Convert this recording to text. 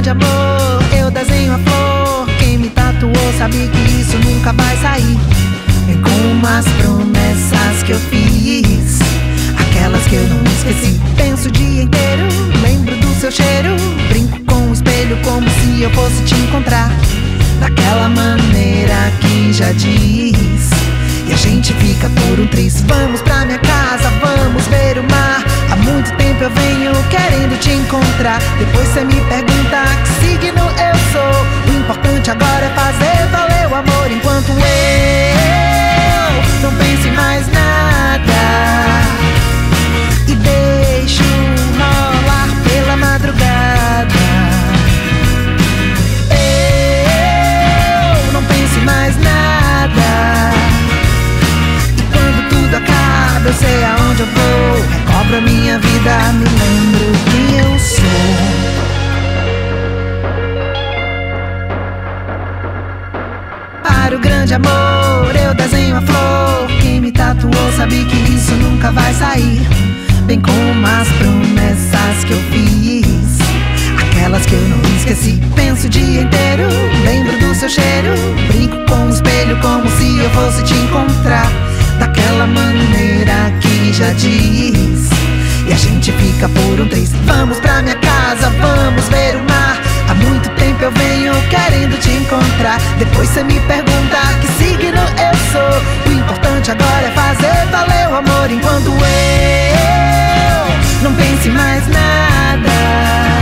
grande amor, eu desenho a flor. Quem me tatuou sabe que isso nunca vai sair. Vem com umas promessas que eu fiz, aquelas que eu não esqueci. Penso o dia inteiro, lembro do seu cheiro. Brinco com o espelho como se eu fosse te encontrar, daquela maneira que já diz. E a gente fica por um triz. Vamos pra minha casa, vamos ver o mar. Há muito tempo eu venho querendo te encontrar. Depois cê me pergunta que signo eu sou. O importante agora é fazer valer o amor, enquanto eu não penso em mais nada e deixo rolar pela madrugada. Eu não penso em mais nada, e quando tudo acaba eu sei aonde eu vou. Recobro a minha vida, me lembro quem eu sou. Para o grande amor eu desenho a flor. Quem me tatuou sabe que isso nunca vai sair. Bem com umas promessas que eu fiz, aquelas que eu não esqueci. Penso o dia inteiro, lembro do seu cheiro. Brinco com o espelho como se eu fosse te encontrar, daquela maneira que já diz. E a gente fica por um triz. Vamos pra minha casa, vamos ver o mar. Há muito tempo eu venho querendo te encontrar. Depois cê me pergunta que signo eu sou. O importante agora é fazer valer o amor, enquanto eu não penso em mais nada